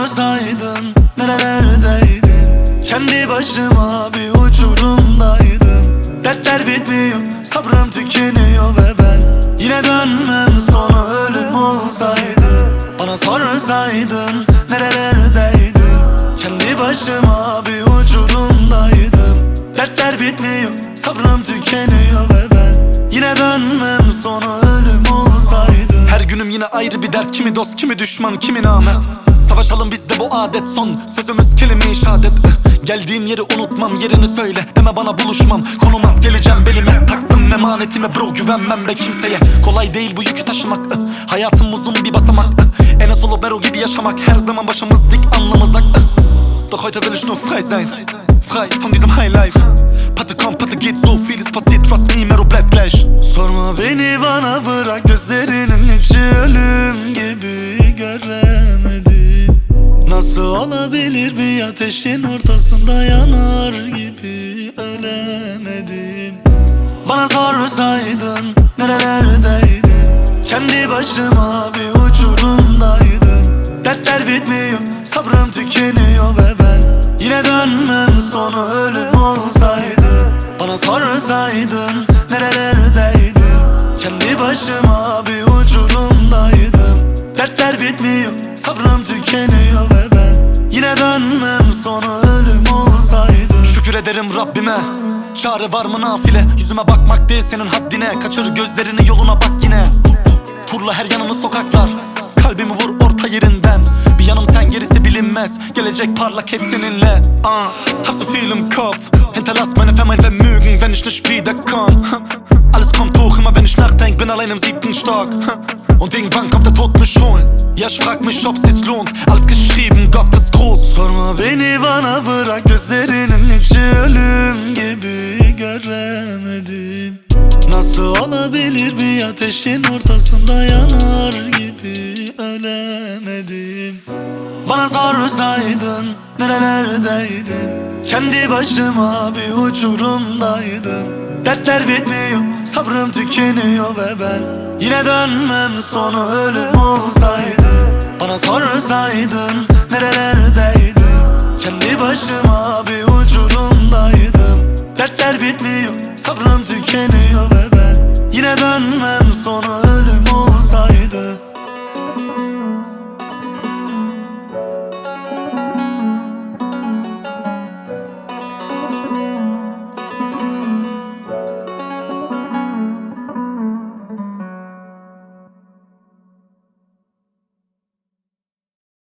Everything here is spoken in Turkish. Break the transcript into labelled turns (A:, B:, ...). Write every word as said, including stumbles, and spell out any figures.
A: sorsaydın nerelerdeydin? Kendi başıma bir uçurumdaydım. Dertler bitmiyor, sabrım tükeniyor ve ben yine dönmem, sonu ölüm olsaydı. Bana sorsaydın nerelerdeydin? Kendi başıma bir uçurumdaydım. Dertler bitmiyor, sabrım tükeniyor ve ben yine dönmem, sonu ölüm olsaydı.
B: Her günüm yine ayrı bir dert, kimi dost kimi düşman kimi namert. Savaşalım bizde bu adet, son sözümüz kelime-i şehadet. Geldiğim yeri unutmam, yerini söyle deme bana buluşmam. Konum at, geleceğim belime, taktım emanetime bro, güvenmem be kimseye. Kolay değil bu yükü taşımak, hayatım uzun bir basamak. Enes Olo Bero gibi yaşamak, her zaman başımız dik alnımız ak. Doch heute will ich nur frei sein, frei von diesem High Life. Patte kommt, Patte geht, so vieles passiert, trust me, Mero bleibt gleich.
A: Sorma beni bana, bırak gözlerinin içi ölüm gibi göremedim. Nasıl olabilir bir ateşin ortasında yanar gibi ölemedim. Bana sorsaydın nerelerdeydin? Kendi başıma bir uçurumdaydım. Dertler bitmiyor, sabrım tükeniyor ve ben yine dönmem, sonu ölüm olsaydı. Bana sorsaydın nerelerdeydin? Kendi başıma bir uçurumdaydım. Dertler bitmiyor, sabrım tükeniyor ve ben yine dönmem, sonu ölüm olsaydı.
B: Şükür ederim Rabbime, çare var mı nafile? Yüzüme bakmak değil senin haddine, kaçır gözlerini yoluna bak yine. Turla her yanını sokaklar, kalbimi vur orta yerinden. Bir yanım sen, gerisi bilinmez, gelecek parlak hep seninle. uh, Hast du viel im Kopf, hinterlass meine Vermein Vermögen, wenn ich nicht wiederkomm. Alles kommt hoch, immer wenn ich nachdenk, bin allein im siebten Stock. Und irgendwann kommt der Tod mich holen. Ja, ich frag mich, ob sich's lohnt. Alles geschrieben, Gott ist groß.
A: Sorma beni bana, bırak gözlerinin içi ölüm gibi göremedim. Nasıl olabilir bir ateşin ortasında yanar gibi ölemedim. Bana sorsaydın nerelerdeydin? Kendi başıma bir uçurumdaydım. Dertler bitmiyor, sabrım tükeniyor ve ben yine dönmem, sonu ölüm olsaydı. Bana sorsaydın nerelerdeydin? Kendi başıma bir uçurumdaydım. Dertler bitmiyor, sabrım tükeniyor ve ben yine dönmem, sonu ölüm olsaydı.